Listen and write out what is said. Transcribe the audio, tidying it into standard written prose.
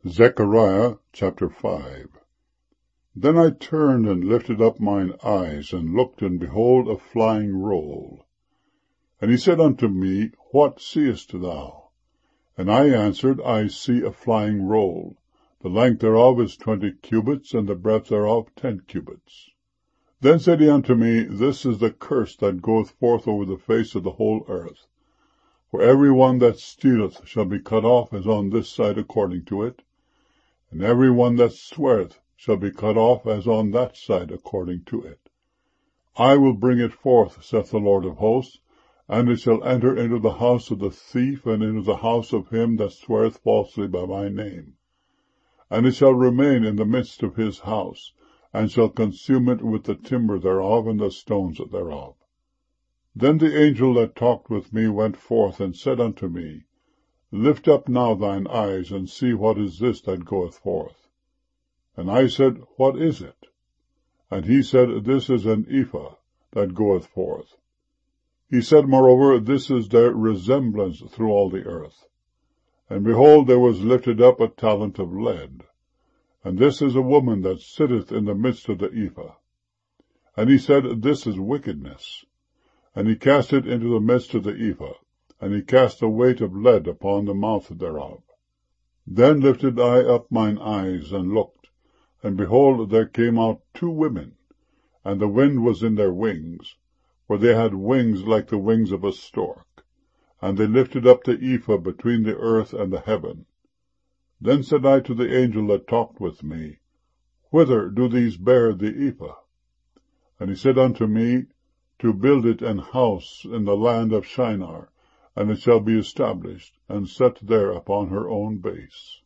Zechariah chapter 5. Then I turned and lifted up mine eyes, and looked, and behold a flying roll. And he said unto me, What seest thou? And I answered, I see a flying roll. The length thereof is 20 cubits, and the breadth thereof 10 cubits. Then said he unto me, This is the curse that goeth forth over the face of the whole earth. For every one that stealeth shall be cut off as on this side according to it, and every one that sweareth shall be cut off as on that side according to it. I will bring it forth, saith the Lord of hosts, and it shall enter into the house of the thief, and into the house of him that sweareth falsely by my name. And it shall remain in the midst of his house, and shall consume it with the timber thereof and the stones thereof. Then the angel that talked with me went forth, and said unto me, Lift up now thine eyes, and see what is this that goeth forth. And I said, What is it? And he said, This is an ephah that goeth forth. He said moreover, This is their resemblance through all the earth. And behold, there was lifted up a talent of lead. And this is a woman that sitteth in the midst of the ephah. And he said, This is wickedness. And he cast it into the midst of the ephah, and he cast a weight of lead upon the mouth thereof. Then lifted I up mine eyes, and looked, and behold, there came out 2 women, and the wind was in their wings, for they had wings like the wings of a stork, and they lifted up the ephah between the earth and the heaven. Then said I to the angel that talked with me, Whither do these bear the ephah? And he said unto me, To build it an house in the land of Shinar, and it shall be established, and set there upon her own base.